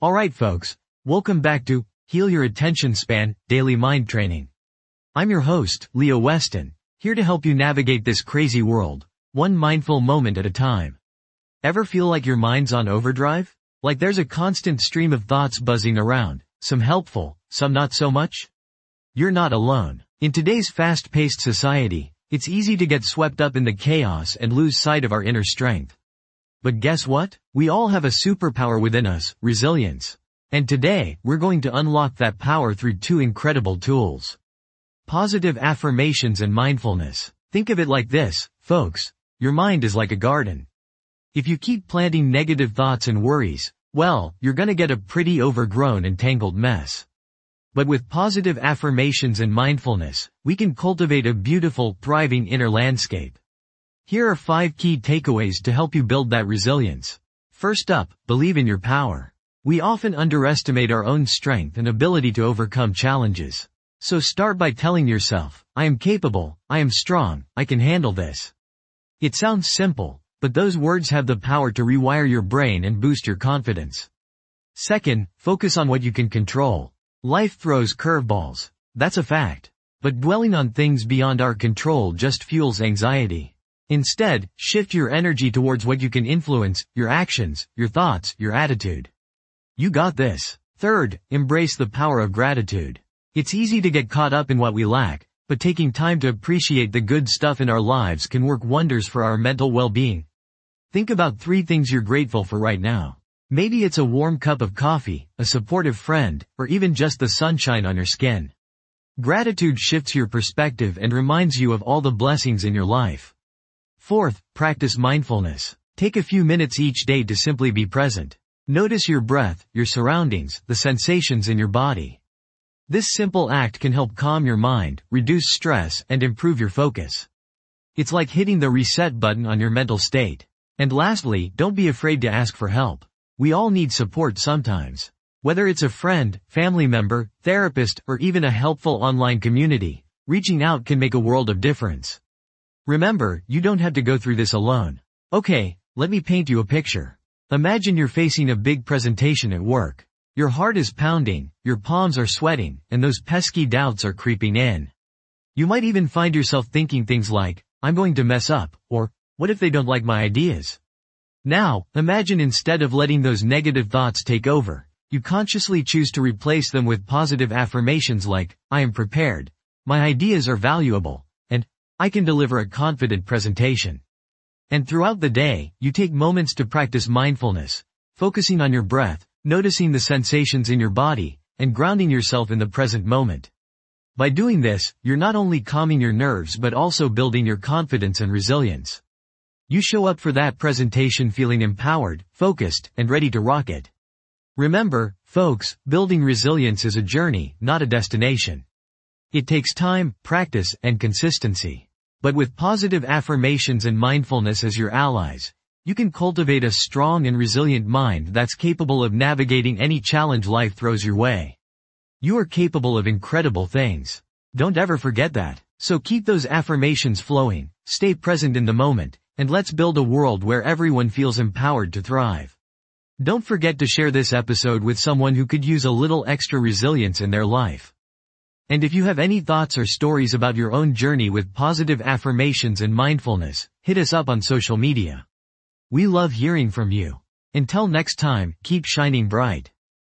Alright folks, welcome back to Heal Your Attention Span Daily Mind Training. I'm your host, Leo Weston, here to help you navigate this crazy world, one mindful moment at a time. Ever feel like your mind's on overdrive? Like there's a constant stream of thoughts buzzing around, some helpful, some not so much? You're not alone. In today's fast-paced society, it's easy to get swept up in the chaos and lose sight of our inner strength. But guess what? We all have a superpower within us, resilience. And today, we're going to unlock that power through two incredible tools. Positive affirmations and mindfulness. Think of it like this, folks. Your mind is like a garden. If you keep planting negative thoughts and worries, well, you're gonna get a pretty overgrown and tangled mess. But with positive affirmations and mindfulness, we can cultivate a beautiful, thriving inner landscape. Here are 5 key takeaways to help you build that resilience. First up, believe in your power. We often underestimate our own strength and ability to overcome challenges. So start by telling yourself, I am capable, I am strong, I can handle this. It sounds simple, but those words have the power to rewire your brain and boost your confidence. Second, focus on what you can control. Life throws curveballs. That's a fact. But dwelling on things beyond our control just fuels anxiety. Instead, shift your energy towards what you can influence, your actions, your thoughts, your attitude. You got this. Third, embrace the power of gratitude. It's easy to get caught up in what we lack, but taking time to appreciate the good stuff in our lives can work wonders for our mental well-being. Think about 3 things you're grateful for right now. Maybe it's a warm cup of coffee, a supportive friend, or even just the sunshine on your skin. Gratitude shifts your perspective and reminds you of all the blessings in your life. Fourth, practice mindfulness. Take a few minutes each day to simply be present. Notice your breath, your surroundings, the sensations in your body. This simple act can help calm your mind, reduce stress, and improve your focus. It's like hitting the reset button on your mental state. And lastly, don't be afraid to ask for help. We all need support sometimes. Whether it's a friend, family member, therapist, or even a helpful online community, reaching out can make a world of difference. Remember, you don't have to go through this alone. Okay, let me paint you a picture. Imagine you're facing a big presentation at work. Your heart is pounding, your palms are sweating, and those pesky doubts are creeping in. You might even find yourself thinking things like, I'm going to mess up, or, what if they don't like my ideas? Now, imagine instead of letting those negative thoughts take over, you consciously choose to replace them with positive affirmations like, I am prepared, my ideas are valuable, and I can deliver a confident presentation. And throughout the day, you take moments to practice mindfulness, focusing on your breath, noticing the sensations in your body, and grounding yourself in the present moment. By doing this, you're not only calming your nerves but also building your confidence and resilience. You show up for that presentation feeling empowered, focused, and ready to rock it. Remember, folks, building resilience is a journey, not a destination. It takes time, practice, and consistency. But with positive affirmations and mindfulness as your allies, you can cultivate a strong and resilient mind that's capable of navigating any challenge life throws your way. You are capable of incredible things. Don't ever forget that. So keep those affirmations flowing, stay present in the moment, and let's build a world where everyone feels empowered to thrive. Don't forget to share this episode with someone who could use a little extra resilience in their life. And if you have any thoughts or stories about your own journey with positive affirmations and mindfulness, hit us up on social media. We love hearing from you. Until next time, keep shining bright.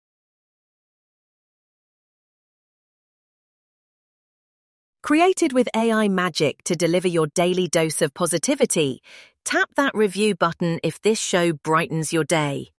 Created with AI magic to deliver your daily dose of positivity, tap that review button if this show brightens your day.